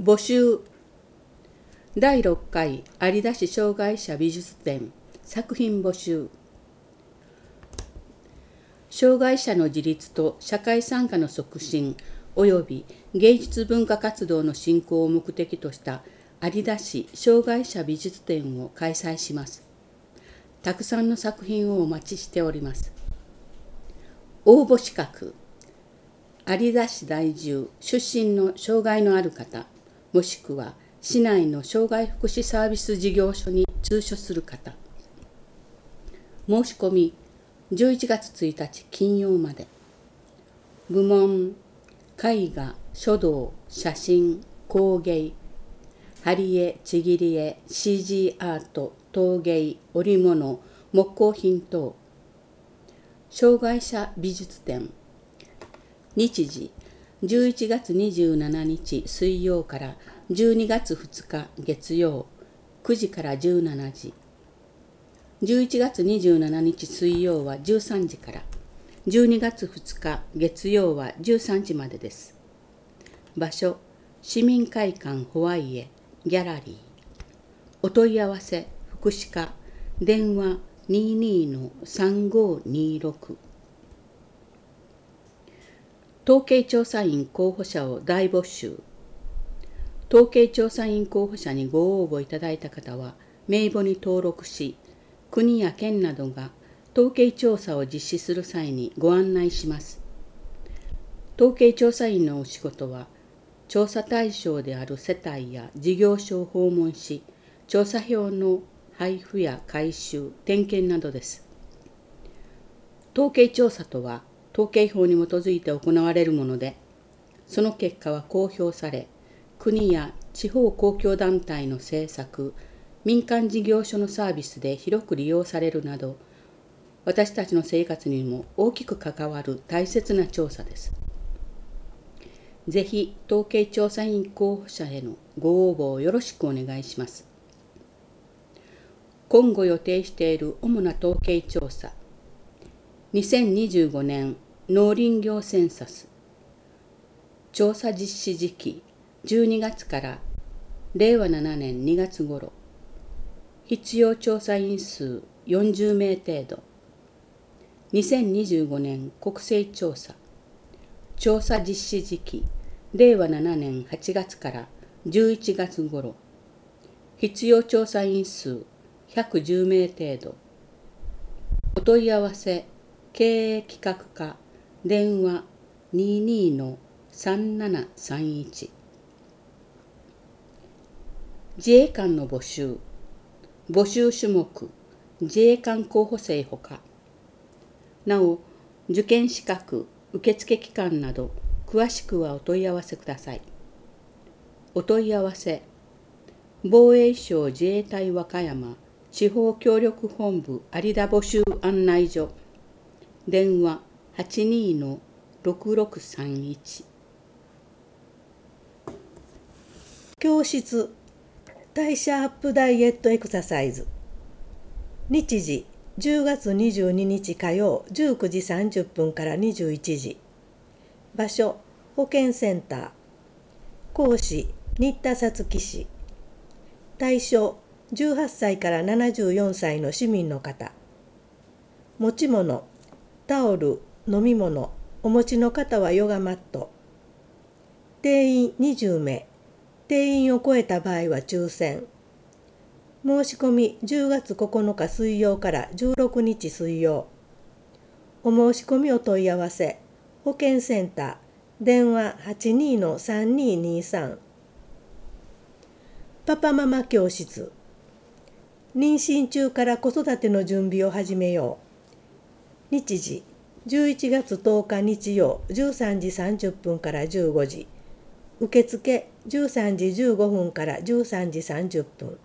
募集第6回有田市障害者美術展作品募集。障害者の自立と社会参加の促進及び芸術文化活動の振興を目的とした有田市障害者美術展を開催します。たくさんの作品をお待ちしております。応募資格、有田市在住出身の障害のある方、もしくは市内の障害福祉サービス事業所に通所する方。申し込み11月1日金曜まで。部門、絵画、書道、写真、工芸、貼り絵、ちぎり絵、CG アート、陶芸、織物、木工品等。障害者美術展。日時、11月27日水曜から12月2日月曜、9時から17時。11月27日水曜は13時から、12月2日月曜は13時までです。場所、市民会館ホワイエ、ギャラリー。お問い合わせ、福祉課、電話22-3526。統計調査員候補者を大募集。統計調査員候補者にご応募いただいた方は、名簿に登録し、国や県などが統計調査を実施する際にご案内します。統計調査員のお仕事は、調査対象である世帯や事業所を訪問し、調査票の配布や回収、点検などです。統計調査とは、統計法に基づいて行われるもので、その結果は公表され、国や地方公共団体の政策、民間事業所のサービスで広く利用されるなど、私たちの生活にも大きく関わる大切な調査です。ぜひ統計調査員候補者へのご応募をよろしくお願いします。今後予定している主な統計調査、2025年農林業センサス。調査実施時期、12月から令和7年2月頃。必要調査員数40名程度。2025年国勢調査。調査実施時期、令和7年8月から11月頃。必要調査員数110名程度。お問い合わせ、経営企画課、電話22-3731。自衛官の募集。募集種目、自衛官候補生ほか。なお、受験資格、受付期間など、詳しくはお問い合わせください。お問い合わせ、防衛省自衛隊和歌山地方協力本部有田募集案内所。電話82-6631。 教室代謝アップダイエットエクササイズ。日時10月22日火曜19時30分から21時。場所保健センター。講師新田さつき氏。対象18歳から74歳の市民の方。持ち物タオル、飲み物、お持ちの方はヨガマット。定員20名。定員を超えた場合は抽選。申し込み10月9日水曜から16日水曜。お申し込みお問い合わせ、保健センター、電話82-3223。パパママ教室。妊娠中から子育ての準備を始めよう。日時11月10日日曜13時30分から15時。受付13時15分から13時30分。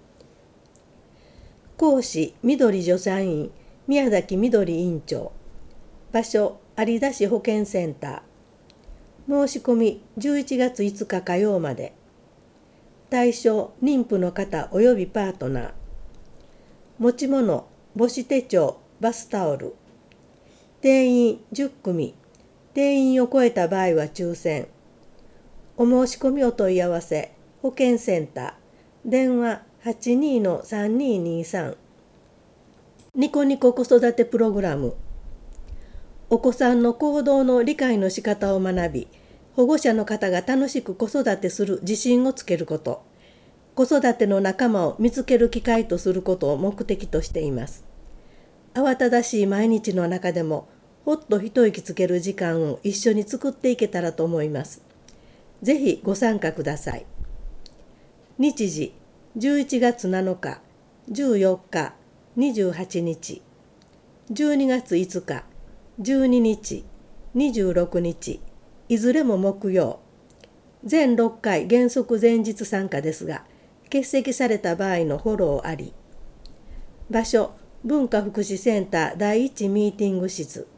講師緑助産院宮崎みどり院長。場所有田市保健センター。申し込み11月5日火曜まで。対象妊婦の方およびパートナー。持ち物母子手帳バスタオル。定員10組。定員を超えた場合は抽選。お申し込みお問い合わせ、 保健センター電話 82-3223。 ニコニコ子育てプログラム。お子さんの行動の理解の仕方を学び、保護者の方が楽しく子育てする自信をつけること、子育ての仲間を見つける機会とすることを目的としています。慌ただしい毎日の中でも、ほっと一息つける時間を一緒に作っていけたらと思います。ぜひご参加ください。日時11月7日、14日、28日、12月5日、12日、26日、いずれも木曜。全6回原則前日参加ですが、欠席された場合のフォローあり。場所、文化福祉センター第1ミーティング室。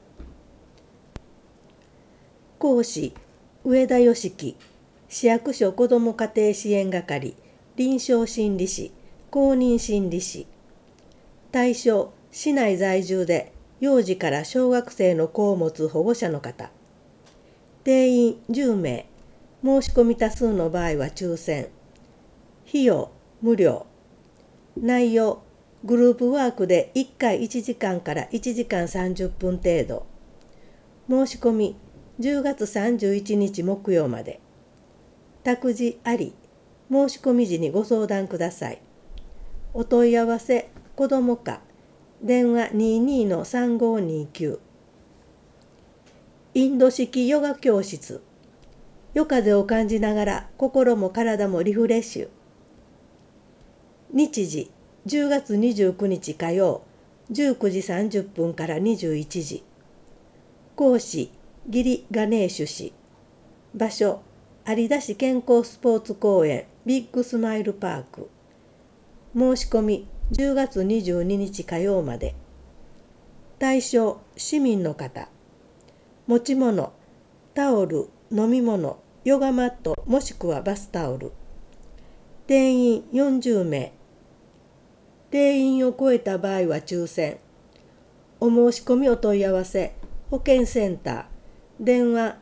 講師、上田良樹、市役所子ども家庭支援係、臨床心理士、公認心理士。対象、市内在住で幼児から小学生の子を持つ保護者の方。定員10名、申し込み多数の場合は抽選。費用無料。内容、グループワークで1回1時間から1時間30分程度。申し込み10月31日木曜まで。託児あり、申し込み時にご相談ください。お問い合わせ、子ども課、電話 22-3529。インド式ヨガ教室。夜風を感じながら心も体もリフレッシュ。日時10月29日火曜19時30分から21時。講師ギリガネーシュ氏。場所有田市健康スポーツ公園ビッグスマイルパーク。申し込み10月22日火曜まで。対象市民の方。持ち物タオル、飲み物、ヨガマットもしくはバスタオル。定員40名。定員を超えた場合は抽選。お申し込みお問い合わせ、保健センター、電話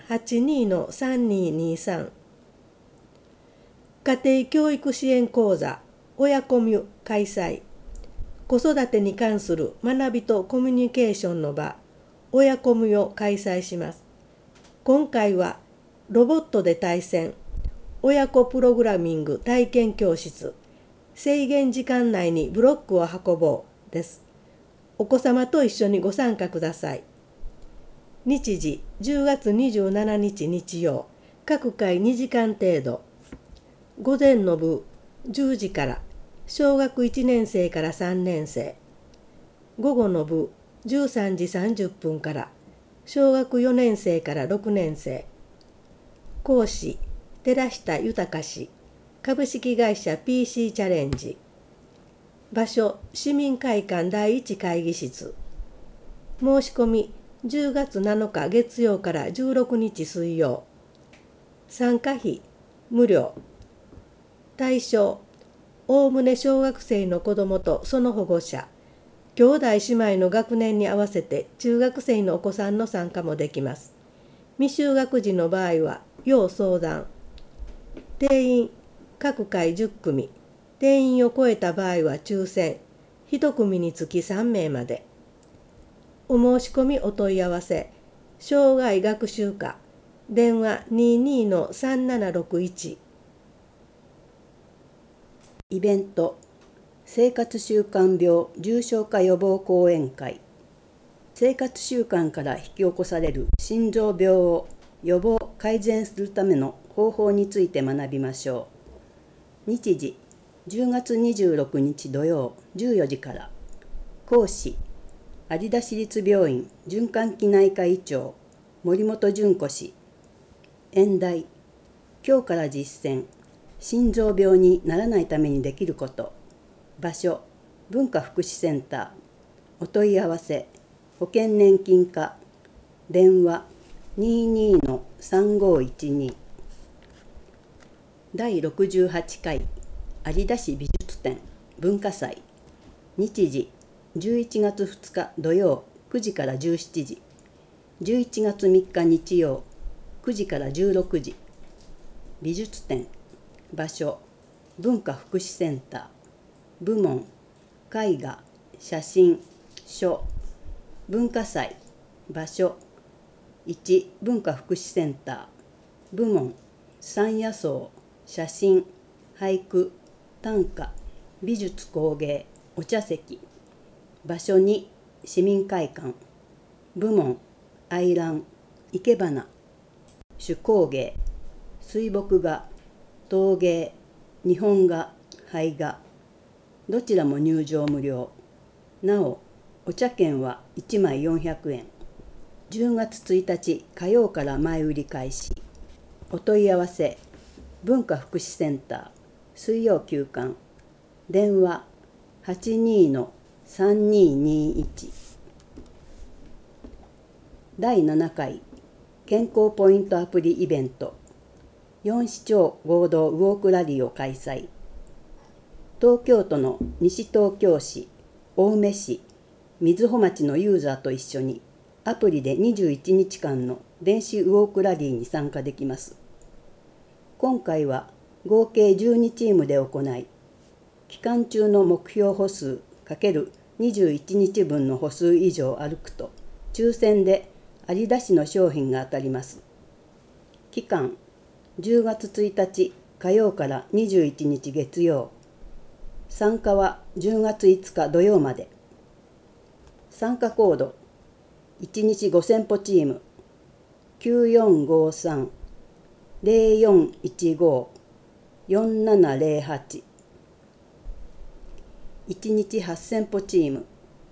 82-3223。家庭教育支援講座、親コミュ開催。子育てに関する学びとコミュニケーションの場、親コミュを開催します。今回は、ロボットで対戦、親子プログラミング体験教室、制限時間内にブロックを運ぼうです。お子様と一緒にご参加ください。日時10月27日日曜、各回2時間程度。午前の部10時から小学1年生から3年生。午後の部13時30分から小学4年生から6年生。講師寺下豊氏、株式会社 PC チャレンジ。場所市民会館第1会議室。申し込み10月7日月曜から16日水曜。参加費無料。対象おおむね小学生の子どもとその保護者、兄弟姉妹の学年に合わせて中学生のお子さんの参加もできます。未就学児の場合は要相談。定員各回10組。定員を超えた場合は抽選。1組につき3名まで。お申し込みお問い合わせ、障害学習課、電話 22-3761。 イベント、生活習慣病重症化予防講演会。生活習慣から引き起こされる心臓病を予防・改善するための方法について学びましょう。日時、10月26日土曜14時から。講師、有田市立病院循環器内科医長、森本純子氏。演題、今日から実践、心臓病にならないためにできること。場所、文化福祉センター。お問い合わせ、保険年金課。電話、22-3512。第68回有田市美術展文化祭。日時、11月2日土曜9時から17時。11月3日日曜9時から16時。美術展。場所、 文化福祉センター。部門絵画、写真、書。文化祭。場所1、文化福祉センター。部門山野草、写真、俳句、短歌、美術工芸、お茶席。場所2、市民会館。部門愛覧、生け花、手工芸、水墨画、陶芸、日本画、俳画。どちらも入場無料。なお、お茶券は1枚400円。10月1日火曜から前売り開始。お問い合わせ、文化福祉センター、水曜休館。電話82-3221。第7回健康ポイントアプリイベント、4市町合同ウォークラリーを開催。東京都の西東京市、青梅市、瑞穂町のユーザーと一緒にアプリで21日間の電子ウォークラリーに参加できます。今回は合計12チームで行い、期間中の目標歩数×21日分の歩数以上歩くと、抽選で有田市の商品が当たります。期間10月1日火曜から21日月曜。参加は10月5日土曜まで。参加コード1日5000歩チーム 9453-0415-4708。1日8000歩チーム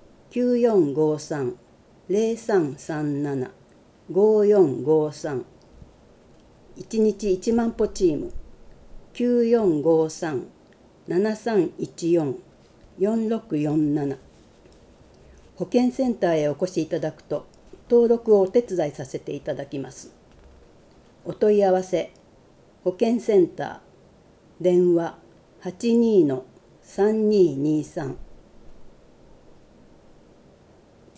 9453-0337-5453。1日1万歩チーム 9453-7314-4647。保健センターへお越しいただくと登録をお手伝いさせていただきます。お問い合わせ、保健センター、電話82-3223